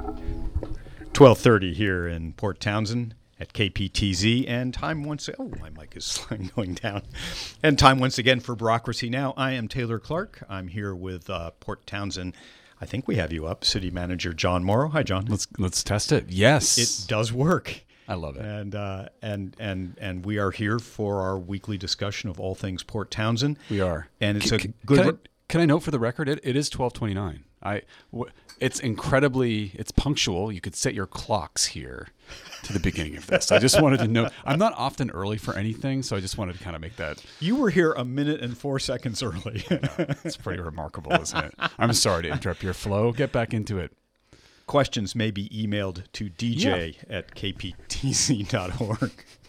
12:30 here in Port Townsend at KPTZ, and time once my mic is going down. And time once again for Bureaucracy Now. I am Taylor Clark. I'm here with Port Townsend. I think we have you up, City Manager John Morrow. Hi, John. Let's test it. Yes, it does work. I love it. And we are here for our weekly discussion of all things Port Townsend. We are, and it's good. Can I note for the record, it is 12:29. It's punctual. You could set your clocks here to the beginning of this. I just wanted to know. I'm not often early for anything, so I just wanted to kind of make that. You were here a minute and 4 seconds early. It's pretty remarkable, isn't it? I'm sorry to interrupt your flow. Get back into it. Questions may be emailed to dj@kptz.org.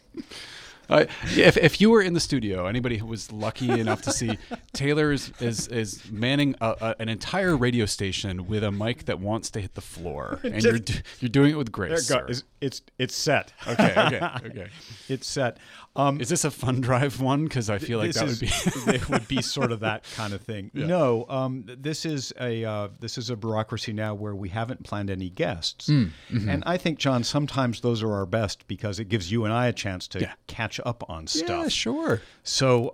If you were in the studio, anybody who was lucky enough to see, Taylor is manning an entire radio station with a mic that wants to hit the floor, and you're doing it with grace. It's set. Okay. It's set. Is this a fun drive one? Because I feel like would be it would be sort of that kind of thing. Yeah. No, this is a Bureaucracy Now where we haven't planned any guests, and I think, John, sometimes those are our best because it gives you and I a chance to catch up on stuff. Yeah, sure. So,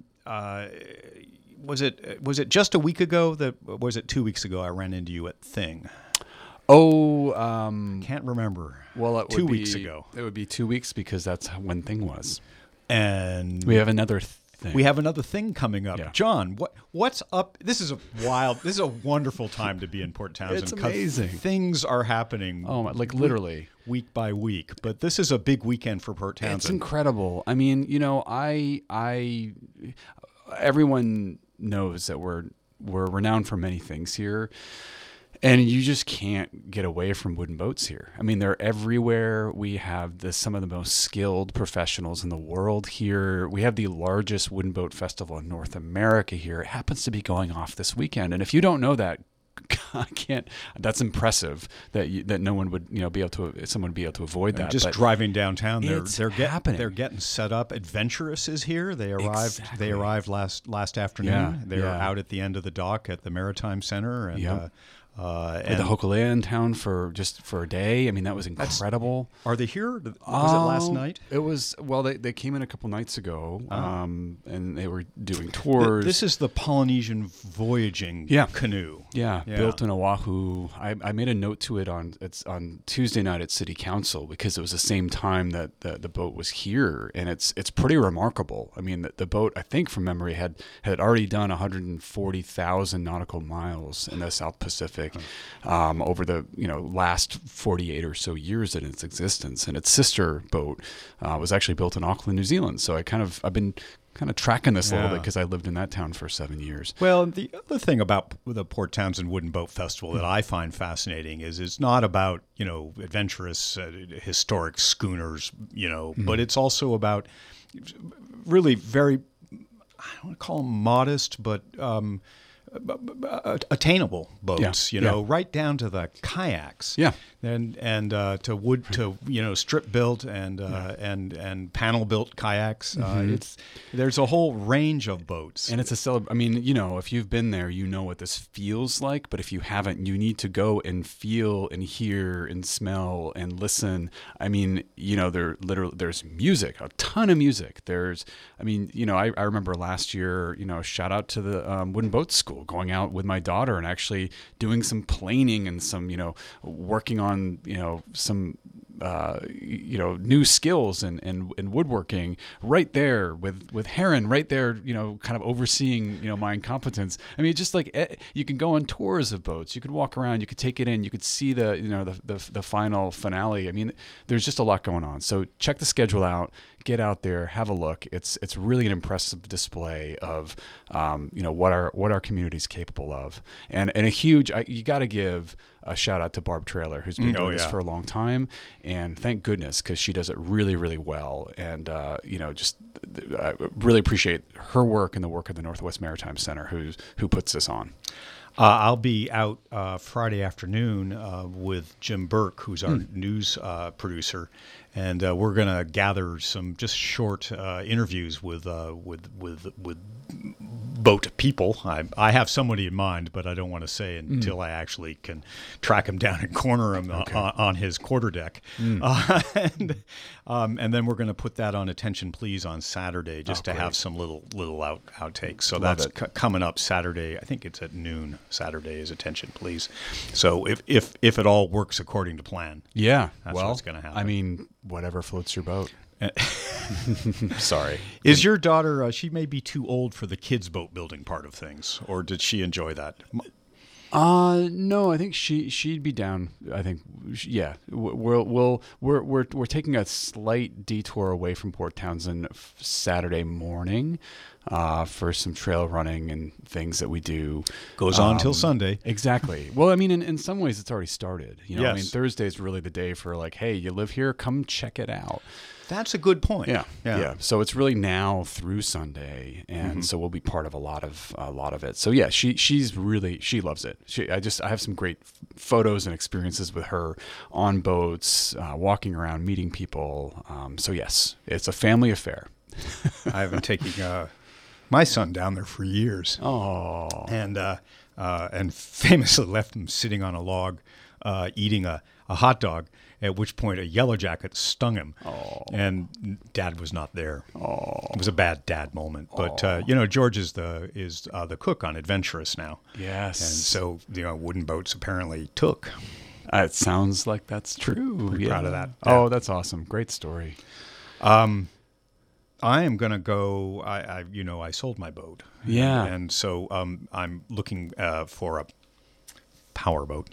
was it just a week ago was it 2 weeks ago I ran into you at Thing? Oh, can't remember. Well, it 2 weeks ago. It would be 2 weeks because that's when Thing was. And we have another thing. We have another thing coming up. Yeah. John, what's up? This is a wonderful time to be in Port Townsend. It's amazing. Things are happening. Oh, like literally week by week. But this is a big weekend for Port Townsend. It's incredible. I mean, everyone knows that we're renowned for many things here. And you just can't get away from wooden boats here. I mean, they're everywhere. We have some of the most skilled professionals in the world here. We have the largest wooden boat festival in North America here. It happens to be going off this weekend. And if you don't know that, that's impressive that no one would someone would be able to avoid that. Just driving downtown, they're getting set up. Adventurous is here. They arrived. Exactly. They arrived last afternoon. Yeah, they're out at the end of the dock at the Maritime Center, and and the Hokulea in town for a day. I mean, that was incredible. Are they here? Was it last night? It was. Well, they came in a couple nights ago, and they were doing tours. This is the Polynesian voyaging canoe. Yeah, built in Oahu. I made a note to it on Tuesday night at City Council because it was the same time that the boat was here, and it's pretty remarkable. I mean, the boat, I think from memory, had already done 140,000 nautical miles in the South Pacific. Over the last 48 or so years in its existence, and its sister boat was actually built in Auckland, New Zealand. So I've been kind of tracking this a little bit because I lived in that town for 7 years. Well, the other thing about the Port Townsend Wooden Boat Festival that I find fascinating is it's not about adventurous historic schooners, but it's also about really very, I don't want to call them modest, but attainable boats, right down to the kayaks, and to wood, to strip built and panel built kayaks. There's a whole range of boats, and it's a I mean, if you've been there, you know what this feels like. But if you haven't, you need to go and feel and hear and smell and listen. I mean, there's music, a ton of music. I remember last year, shout out to the Wooden Boat School. Going out with my daughter and actually doing some planing and some, working on, some, new skills and woodworking right there with Heron right there, kind of overseeing, my incompetence. I mean, just like you can go on tours of boats, you could walk around, you could take it in, you could see the final finale. I mean, there's just a lot going on. So check the schedule out. Get out there, have a look. It's really an impressive display of what our community is capable of, and a huge. You got to give a shout out to Barb Trailer, who's been doing this for a long time, and thank goodness because she does it really, really well. And I really appreciate her work and the work of the Northwest Maritime Center, who puts this on. I'll be out Friday afternoon with Jim Burke, who's our news producer, and we're going to gather some just short interviews with boat people. I have somebody in mind, but I don't want to say until I actually can track him down and corner him on his quarterdeck. And then we're going to put that on Attention Please on Saturday, just to have some little outtakes. So that's coming up Saturday. I think it's at noon. Saturday is Attention Please. So if it all works according to plan, that's what's going to happen. I mean, whatever floats your boat. Sorry. Is your daughter, she may be too old for the kids' boat building part of things, or did she enjoy that? No, I think she'd be down. I think, yeah. We're taking a slight detour away from Port Townsend Saturday morning, for some trail running and things that we do. Goes on till Sunday. Exactly. Well, I mean, in some ways, it's already started. You know, yes. I mean, Thursday's really the day for like, hey, you live here, come check it out. That's a good point. Yeah. So it's really now through Sunday, and so we'll be part of a lot of it. So yeah, she loves it. I have some great photos and experiences with her on boats, walking around, meeting people. So yes, it's a family affair. I haven't taken my son down there for years. Oh, and famously left him sitting on a log, eating a hot dog. At which point a yellow jacket stung him, and Dad was not there. It was a bad dad moment. But George is the cook on Adventurous now. Yes, and so wooden boats apparently took. It sounds like that's true. Pretty proud of that. Yeah. Oh, that's awesome! Great story. I am gonna go. I sold my boat. Yeah, and so I'm looking for a power boat.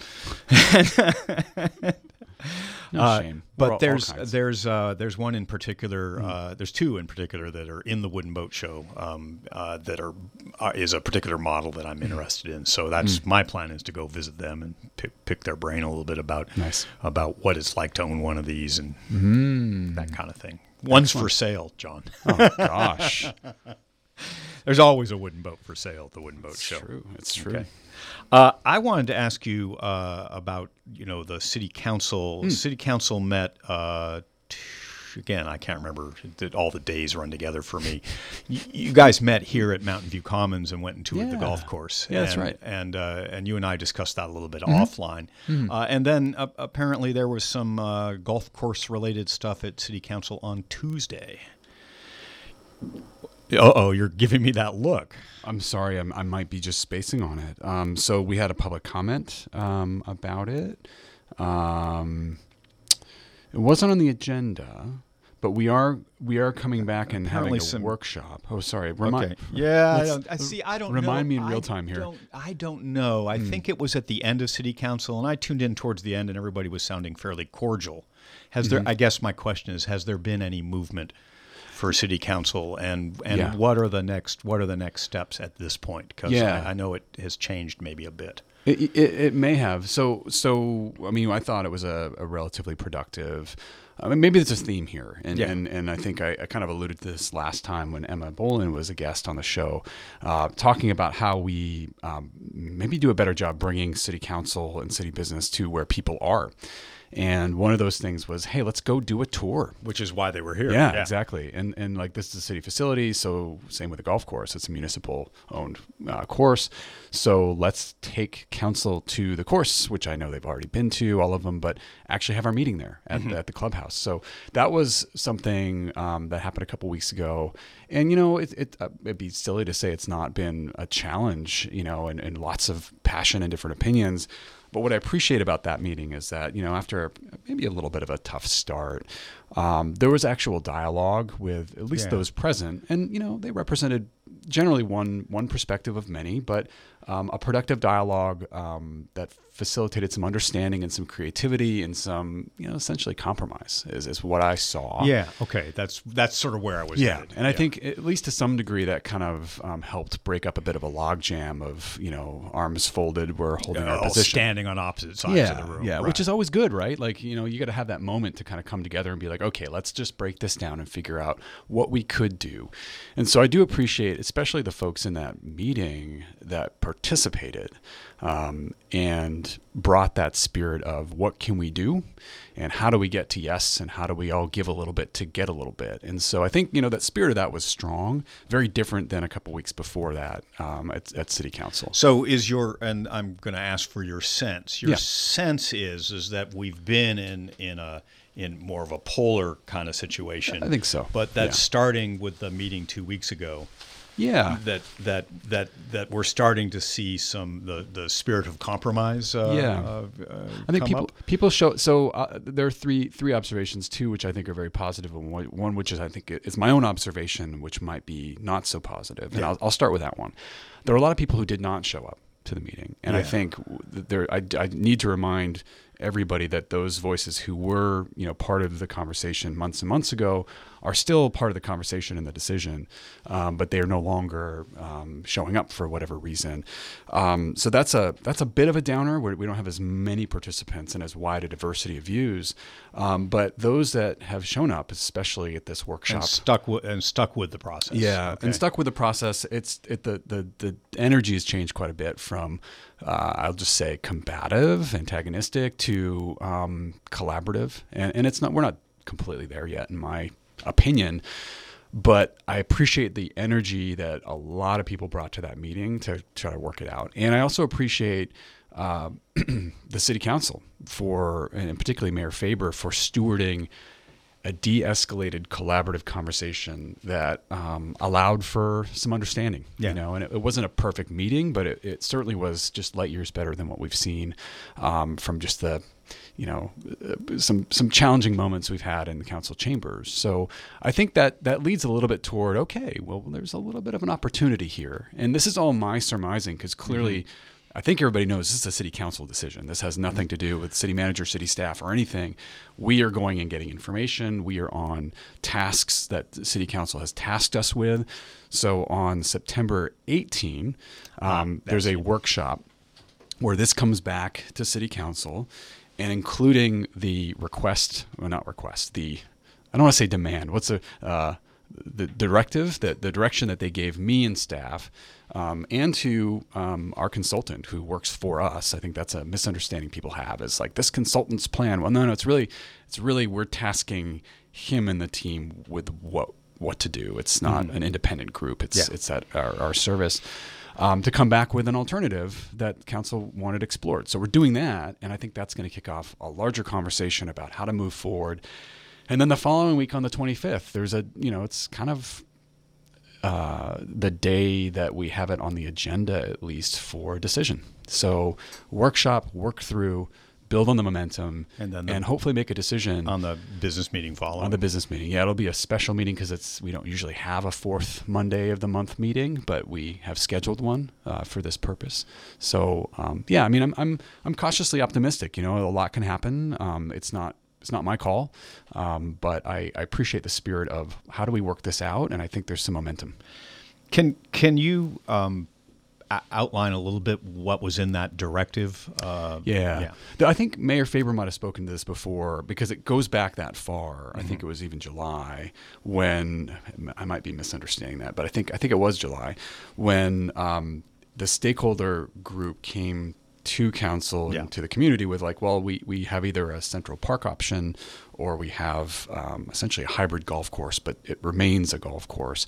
No shame. But there's one in particular. There's two in particular that are in the Wooden Boat Show that is a particular model that I'm interested in. So that's my plan, is to go visit them and pick their brain a little bit about what it's like to own one of these and that kind of thing. One's for sale, John. Oh gosh. There's always a wooden boat for sale at the Wooden Boat Show. It's true. Okay. I wanted to ask you about the city council. City council met again. I can't remember. All the days run together for me. You guys met here at Mountain View Commons and went and toured the golf course. Yeah, that's right. And you and I discussed that a little bit offline. And then apparently there was some golf course related stuff at City Council on Tuesday. You're giving me that look. I'm sorry, I might be just spacing on it. So we had a public comment about it. It wasn't on the agenda, but we are coming back and having a workshop. Oh, sorry. Okay. Yeah, I don't know. Remind me in real time here. I don't know. I think it was at the end of City Council, and I tuned in towards the end, and everybody was sounding fairly cordial. I guess my question is, has there been any movement for City Council, and what are the next steps at this point? Because I know it has changed maybe a bit. It may have. So I mean, I thought it was a relatively productive. I mean, maybe there's a theme here, and I think I kind of alluded to this last time when Emma Bolin was a guest on the show, talking about how we maybe do a better job bringing City Council and city business to where people are. And one of those things was, hey, let's go do a tour. Which is why they were here. Yeah, exactly. And like, this is a city facility, so same with the golf course. It's a municipal-owned course. So let's take council to the course, which I know they've already been to, all of them, but actually have our meeting there at the clubhouse. So that was something that happened a couple weeks ago. And, it'd be silly to say it's not been a challenge, and lots of passion and different opinions. But what I appreciate about that meeting is that, after maybe a little bit of a tough start, there was actual dialogue with at least those present. And, they represented generally one perspective of many, but a productive dialogue that facilitated some understanding and some creativity and some, essentially compromise is what I saw. Yeah. Okay. That's sort of where I was headed. And I think at least to some degree that kind of helped break up a bit of a logjam of, arms folded, we're holding our position. Standing on opposite sides of the room. Yeah. Right. Which is always good, right? Like, you got to have that moment to kind of come together and be like, okay, let's just break this down and figure out what we could do. And so I do appreciate especially the folks in that meeting that participated and brought that spirit of what can we do and how do we get to yes and how do we all give a little bit to get a little bit. And so I think, that spirit of that was strong, very different than a couple weeks before that at City Council. So and I'm going to ask for your sense. Your sense is that we've been in more of a polar kind of situation. I think so. But that's starting with the meeting 2 weeks ago. Yeah. That we're starting to see the spirit of compromise. I think people show. So there are three observations, two which I think are very positive, and one which I think is my own observation, which might be not so positive. And I'll start with that one. There are a lot of people who did not show up to the meeting, and I think I need to remind everybody that those voices who were part of the conversation months and months ago are still part of the conversation and the decision, but they are no longer showing up for whatever reason. So that's a bit of a downer where we don't have as many participants and as wide a diversity of views. But those that have shown up, especially at this workshop, and stuck with the process. Yeah, okay. And stuck with the process. The energy has changed quite a bit from I'll just say combative, antagonistic to collaborative, and we're not completely there yet in my opinion, but I appreciate the energy that a lot of people brought to that meeting to try to work it out. And I also appreciate the City Council and particularly Mayor Faber for stewarding a de-escalated collaborative conversation that allowed for some understanding, and it wasn't a perfect meeting, but it certainly was just light years better than what we've seen from just the some challenging moments we've had in the council chambers. So I think that leads a little bit toward, okay, well, there's a little bit of an opportunity here. And this is all my surmising because clearly I think everybody knows this is a city council decision. This has nothing to do with city manager, city staff, or anything. We are going and getting information. We are on tasks that the city council has tasked us with. So on September 18, there's a workshop where this comes back to city council, and including the I don't want to say demand. What's the directive, the direction that they gave me and staff, and to our consultant who works for us. I think that's a misunderstanding people have. Is like this consultant's plan. Well, no, it's really we're tasking him and the team with what to do. It's not an independent group. It's at our service. To come back with an alternative that council wanted explored. So we're doing that, and I think that's going to kick off a larger conversation about how to move forward. And then the following week on the 25th, there's it's kind of the day that we have it on the agenda, at least, for decision. So workshop, work through, build on the momentum, and hopefully make a decision on the business meeting following. On the business meeting, it'll be a special meeting because we don't usually have a fourth Monday of the month meeting, but we have scheduled one for this purpose. So I'm cautiously optimistic. A lot can happen. It's not my call, but I appreciate the spirit of how do we work this out, and I think there's some momentum. Can you outline a little bit what was in that directive? I think Mayor Faber might have spoken to this before because it goes back that far. I think it was even July when I might be misunderstanding that, but I think it was July when the stakeholder group came to council and to the community with we have either a Central Park option or we have essentially a hybrid golf course, but it remains a golf course.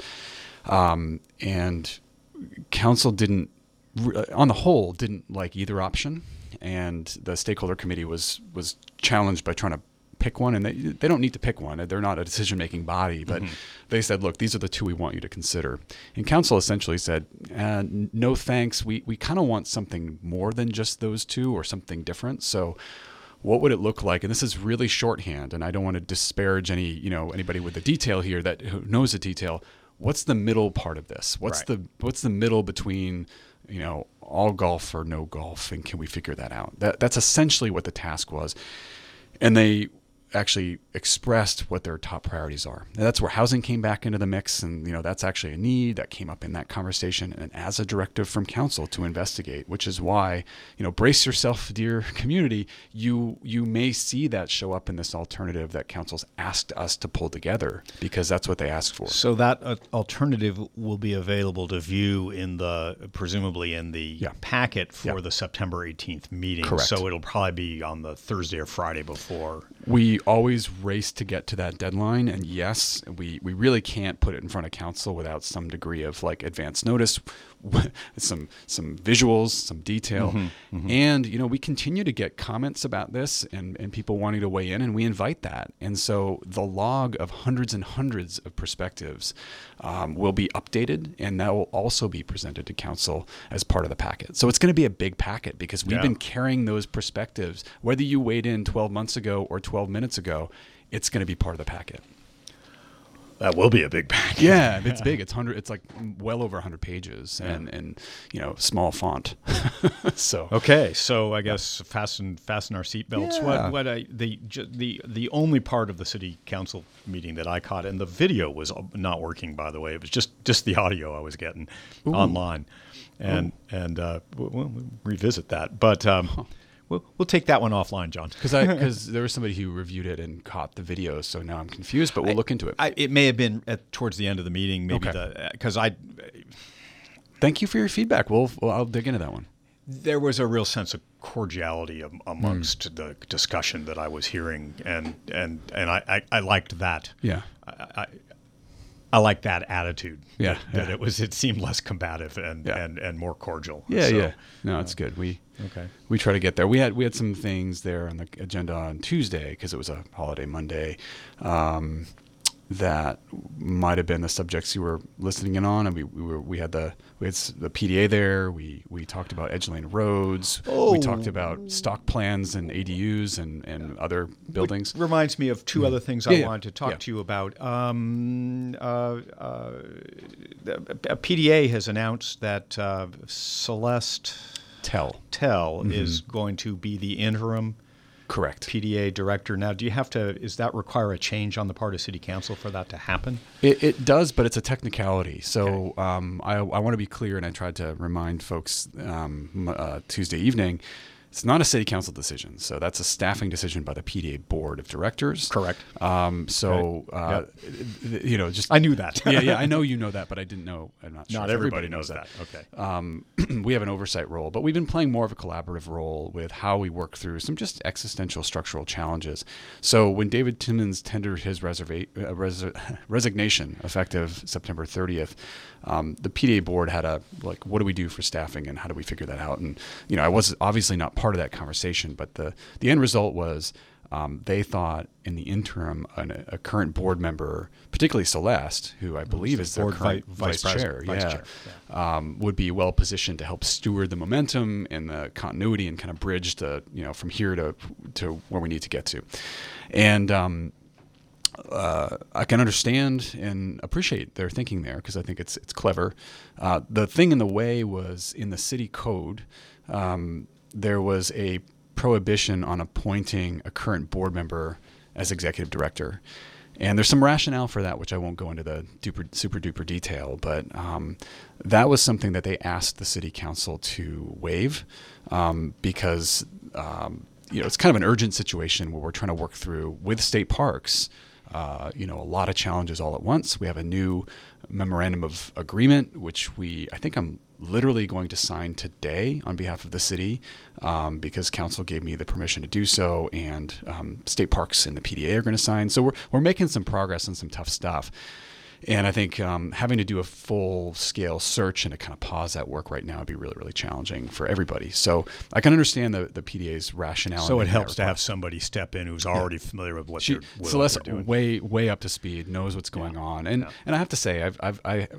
And council on the whole didn't like either option, and the stakeholder committee was challenged by trying to pick one, and they don't need to pick one. They're not a decision-making body, but they said, look, these are the two we want you to consider. And council essentially said, no thanks. We kind of want something more than just those two or something different. So what would it look like? And this is really shorthand, and I don't want to disparage anybody with the detail here who knows the detail. What's the middle part of this? What's the middle between all golf or no golf, and can we figure that out? That's essentially what the task was. And they actually expressed what their top priorities are. And that's where housing came back into the mix, and that's actually a need that came up in that conversation, and as a directive from council to investigate, which is why brace yourself, dear community. You may see that show up in this alternative that council's asked us to pull together, because that's what they asked for. So that alternative will be available to view presumably in the packet for the September 18th meeting. Correct. So it'll probably be on the Thursday or Friday before. We always race to get to that deadline, and yes, we really can't put it in front of council without some degree of advance notice, some visuals, some detail, and we continue to get comments about this and people wanting to weigh in, and we invite that. And so the log of hundreds and hundreds of perspectives will be updated, and that will also be presented to council as part of the packet. So it's going to be a big packet, because we've been carrying those perspectives, whether you weighed in 12 months ago or 12 minutes ago. It's going to be part of the packet. That will be a big packet. Yeah, it's big. It's well over 100 pages, and small font. So okay, so I guess fasten our seatbelts. Yeah. The only part of the city council meeting that I caught, and the video was not working, by the way. It was just the audio I was getting online, and we'll revisit that. But we'll take that one offline, John. Because there was somebody who reviewed it and caught the video, so now I'm confused. But we'll look into it. It may have been towards the end of the meeting, maybe because I. Thank you for your feedback. I'll dig into that one. There was a real sense of cordiality amongst the discussion that I was hearing, and I liked that. Yeah. I like that attitude. Yeah, that it seemed less combative and more cordial. Yeah, so, No, it's good. We try to get there. We had some things there on the agenda on Tuesday, because it was a holiday Monday, that might have been the subjects you were listening in on, and we had the PDA there. We talked about Edgelane roads. We talked about stock plans and ADUs and other buildings. Which reminds me of two other things I wanted to talk to you about. A PDA has announced that Celeste Tell is going to be the interim. Correct. PDA director. Now, does that require a change on the part of City Council for that to happen? It does, but it's a technicality. So I want to be clear, and I tried to remind folks Tuesday evening, it's not a City Council decision. So that's a staffing decision by the PDA Board of Directors. Correct. Just I knew that. yeah, I know you know that, but I didn't know. I'm not sure. Not everybody knows that. Okay. We have an oversight role, but we've been playing more of a collaborative role with how we work through some just existential structural challenges. So when David Timmons tendered his resignation effective September 30th, the PDA board had what do we do for staffing, and how do we figure that out? And I was obviously not part of that conversation, but the end result was they thought in the interim a current board member, particularly Celeste, who I believe is their current vice chair, would be well positioned to help steward the momentum and the continuity and kind of bridge from here to where we need to get to. And I can understand and appreciate their thinking there, because I think it's clever. The thing in the way was in the city code, there was a prohibition on appointing a current board member as executive director. And there's some rationale for that, which I won't go into the super duper detail, but that was something that they asked the city council to waive, because it's kind of an urgent situation where we're trying to work through with state parks a lot of challenges all at once. We have a new memorandum of agreement, which I think I'm literally going to sign today on behalf of the city, because council gave me the permission to do so, and state parks and the PDA are going to sign. So we're making some progress on some tough stuff. And I think having to do a full-scale search and to kind of pause that work right now would be really, really challenging for everybody. So I can understand the PDA's rationale. So it helps to have somebody step in who's already familiar with what they're doing. Celeste, way up to speed, knows what's going on. And I have to say,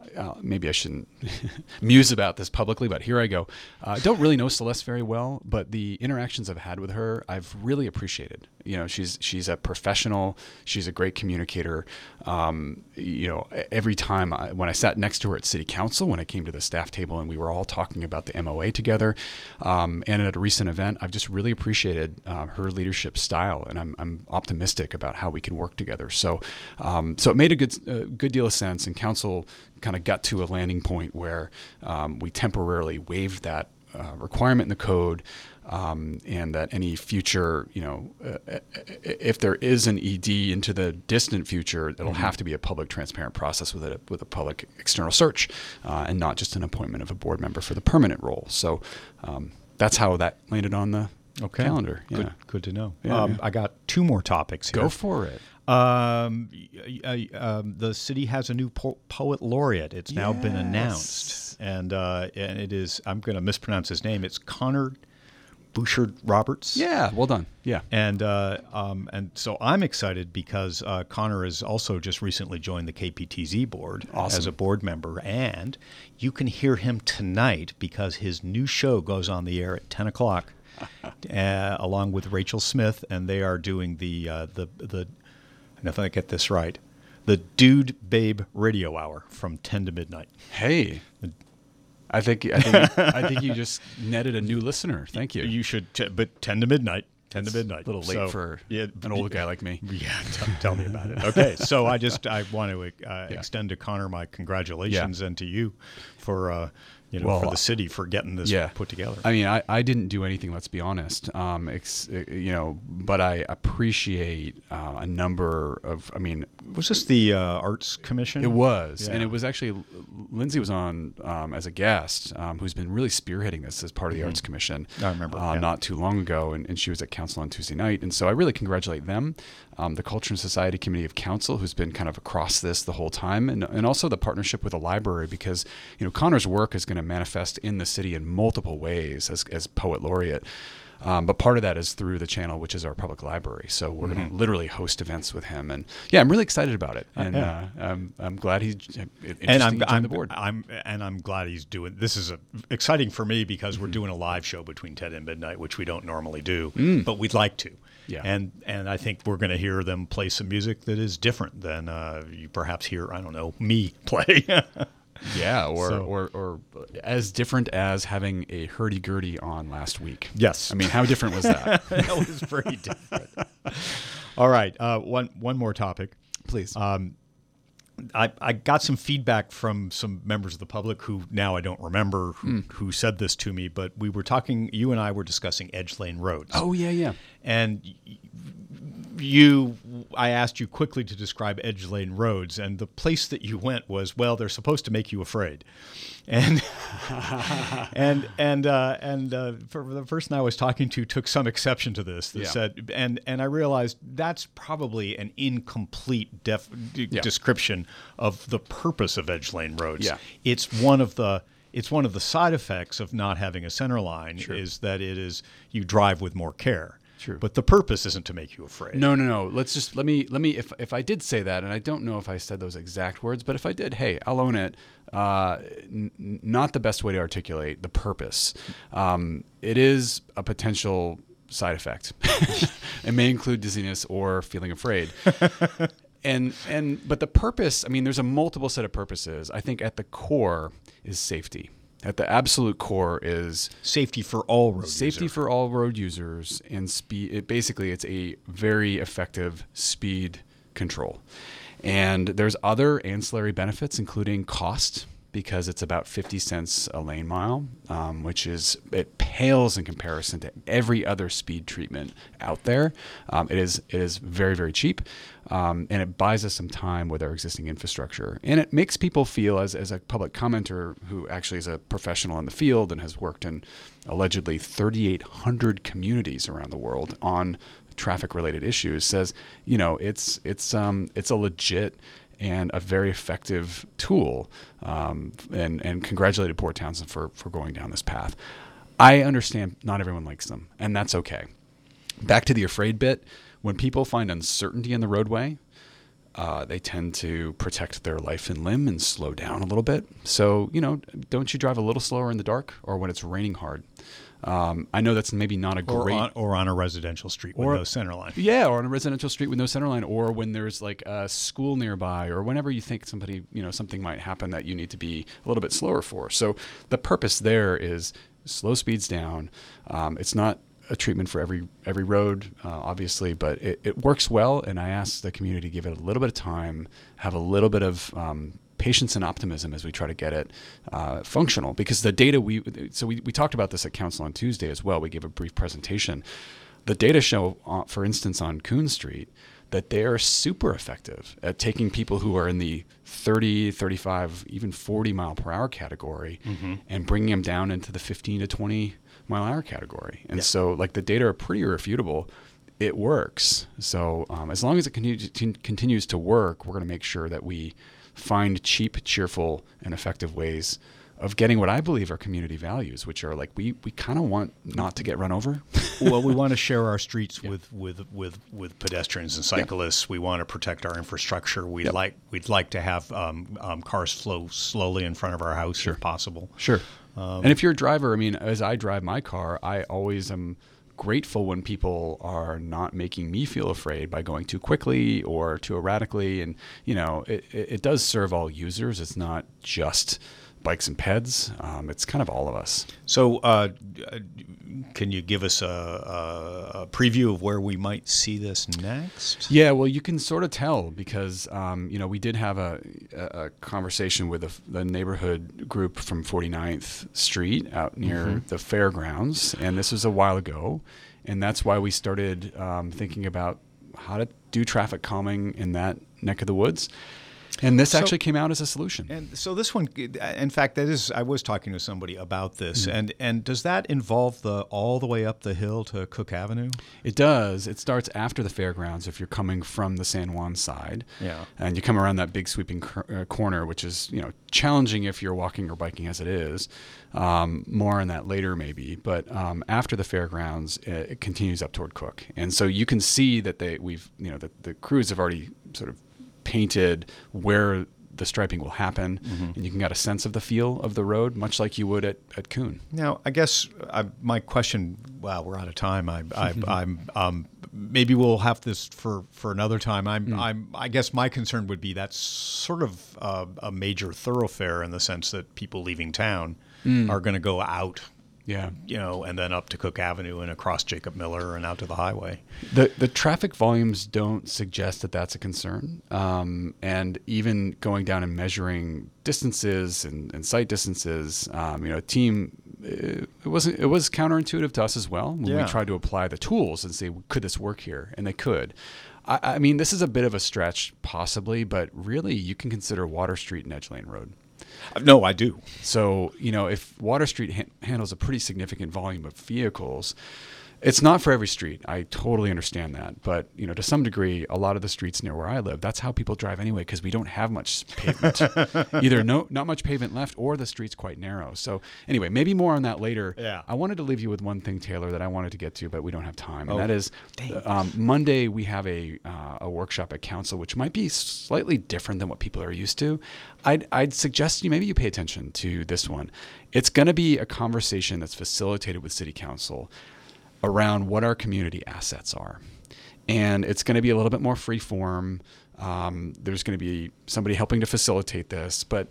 maybe I shouldn't muse about this publicly, but here I go. I don't really know Celeste very well, but the interactions I've had with her, I've really appreciated. You know, she's a professional. She's a great communicator. You know, every time when I sat next to her at City Council, when I came to the staff table and we were all talking about the MOA together, and at a recent event, I've just really appreciated her leadership style, and I'm optimistic about how we can work together. So it made a good deal of sense, and council kind of got to a landing point where we temporarily waived that requirement in the code, and that any future, you know, if there is an ED into the distant future, it'll have to be a public, transparent process with a public external search, and not just an appointment of a board member for the permanent role. So that's how that landed on the calendar. Yeah. Good to know. Yeah. I got two more topics here. Go for it. The city has a new poet laureate. It's now been announced, and it is. I'm going to mispronounce his name. It's Connor Bouchard Roberts. Yeah, well done. Yeah, and so I'm excited because Connor has also just recently joined the KPTZ board as a board member, and you can hear him tonight because his new show goes on the air at 10 o'clock, along with Rachel Smith, and they are doing the and if I get this right, the Dude Babe Radio Hour from 10 to midnight. Hey, I think you just netted a new listener. Thank you. You should, but 10 to midnight. 10 to midnight. A little late for an old guy like me. Yeah, tell me about it. Okay, so I want to extend to Connor my congratulations and to you for for the city for getting this put together. I mean, I didn't do anything. Let's be honest. But I appreciate a number of. I mean, was this the Arts Commission? It was, and it was actually Lindsay was on as a guest, who's been really spearheading this as part of the Arts Commission. I remember not too long ago, and she was at council on Tuesday night, and so I really congratulate them. The Culture and Society Committee of Council, who's been kind of across this the whole time, and also the partnership with the library, because Connor's work is going to manifest in the city in multiple ways as poet laureate. But part of that is through the channel, which is our public library. So we're going to literally host events with him, and I'm really excited about it. And I'm glad he's on the board. I'm glad he's doing. This is exciting for me because we're doing a live show between 10 and midnight, which we don't normally do, but we'd like to. Yeah. And I think we're going to hear them play some music that is different than you perhaps hear, I don't know, me play. Yeah, or as different as having a hurdy-gurdy on last week. Yes. I mean, how different was that? That was pretty different. All right, one more topic. Please. I got some feedback from some members of the public who now I don't remember who said this to me, but we were talking, you and I were discussing Edge Lane roads. Oh, yeah. And I asked you quickly to describe Edge Lane roads, and the place that you went was, well, they're supposed to make you afraid. And for the person I was talking to took some exception to this. That said, and I realized that's probably an incomplete description of the purpose of Edge Lane roads. Yeah. It's one of the side effects of not having a center line is that you drive with more care. True. But the purpose isn't to make you afraid. No. Let me. If I did say that, and I don't know if I said those exact words, but if I did, hey, I'll own it. Not the best way to articulate the purpose. It is a potential side effect. It may include dizziness or feeling afraid. But the purpose, I mean, there's a multiple set of purposes. I think at the core is safety. At the absolute core is safety for all road users and speed. Basically, it's a very effective speed control. And there's other ancillary benefits, including cost, because it's about 50 cents a lane mile, which it pales in comparison to every other speed treatment out there. It is very, very cheap, and it buys us some time with our existing infrastructure. And it makes people feel, as a public commenter who actually is a professional in the field and has worked in allegedly 3,800 communities around the world on traffic-related issues, says, it's a legit and a very effective tool, and congratulated Port Townsend for going down this path. I understand not everyone likes them, and that's okay. Back to the afraid bit, when people find uncertainty in the roadway, They tend to protect their life and limb and slow down a little bit. So, don't you drive a little slower in the dark or when it's raining hard? I know that's maybe not a great... Or on a residential street with no center line. Yeah, or on a residential street with no center line, or when there's like a school nearby, or whenever you think something might happen that you need to be a little bit slower for. So the purpose there is slow speeds down. It's not a treatment for every road, obviously, but it works well, and I ask the community to give it a little bit of time, have a little bit of patience and optimism as we try to get it functional. Because the data we talked about this at Council on Tuesday as well. We gave a brief presentation. The data show, for instance, on Coon Street, that they are super effective at taking people who are in the 30, 35, even 40 mile per hour category and bringing them down into the 15 to 20 mile hour category. And so like the data are pretty irrefutable. It works. So as long as it continues to work, we're going to make sure that we find cheap, cheerful, and effective ways of getting what I believe are community values, which are like we kind of want not to get run over. Well, we want to share our streets with pedestrians and cyclists. We want to protect our infrastructure. We'd like to have cars flow slowly in front of our house if possible. Sure. And if you're a driver, I mean, as I drive my car, I always am grateful when people are not making me feel afraid by going too quickly or too erratically. And, it does serve all users. It's not just bikes and peds. It's kind of all of us. So can you give us a preview of where we might see this next? Yeah, well, you can sort of tell because, we did have a conversation with the neighborhood group from 49th Street out near the fairgrounds. And this was a while ago. And that's why we started thinking about how to do traffic calming in that neck of the woods. And this actually came out as a solution. And so this one, in fact, I was talking to somebody about this. And does that involve all the way up the hill to Cook Avenue? It does. It starts after the fairgrounds if you're coming from the San Juan side. Yeah. And you come around that big sweeping corner, which is challenging if you're walking or biking as it is. More on that later maybe. But after the fairgrounds, it continues up toward Cook. And so you can see that the crews have already sort of painted where the striping will happen, and you can get a sense of the feel of the road, much like you would at Coon. Now, I guess my question. Wow, we're out of time. I'm maybe we'll have this for another time. I guess my concern would be that's sort of a major thoroughfare in the sense that people leaving town are going to go out. Yeah. And then up to Cook Avenue and across Jacob Miller and out to the highway. The traffic volumes don't suggest that that's a concern. And even going down and measuring distances and sight distances, team, it was counterintuitive to us as well when we tried to apply the tools and say, could this work here? And they could. I mean, this is a bit of a stretch possibly, but really you can consider Water Street and Edge Lane Road. No, I do. So, if Water Street handles a pretty significant volume of vehicles, it's not for every street. I totally understand that. But, to some degree, a lot of the streets near where I live, that's how people drive anyway because we don't have much pavement. Either not much pavement left or the street's quite narrow. So anyway, maybe more on that later. Yeah. I wanted to leave you with one thing, Taylor, that I wanted to get to, but we don't have time. And that is Monday we have a workshop at Council, which might be slightly different than what people are used to. I'd suggest maybe you pay attention to this one. It's going to be a conversation that's facilitated with City Council around what our community assets are. And it's going to be a little bit more free form. There's going to be somebody helping to facilitate this. But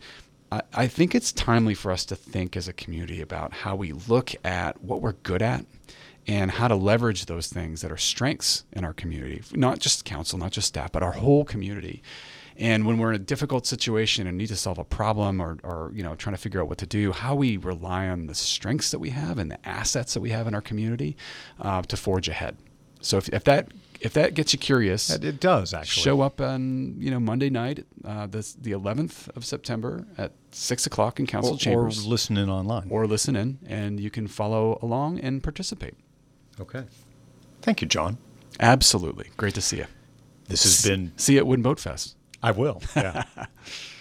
I think it's timely for us to think as a community about how we look at what we're good at and how to leverage those things that are strengths in our community, not just council, not just staff, but our whole community. And when we're in a difficult situation and need to solve a problem or trying to figure out what to do, how we rely on the strengths that we have and the assets that we have in our community to forge ahead. So if that gets you curious, it does actually. Show up on Monday night, the 11th of September at 6:00 in Council Chambers, or listen in online, and you can follow along and participate. Okay. Thank you, John. Absolutely, great to see you. This has been. See you at Wooden Boat Fest. I will. Yeah.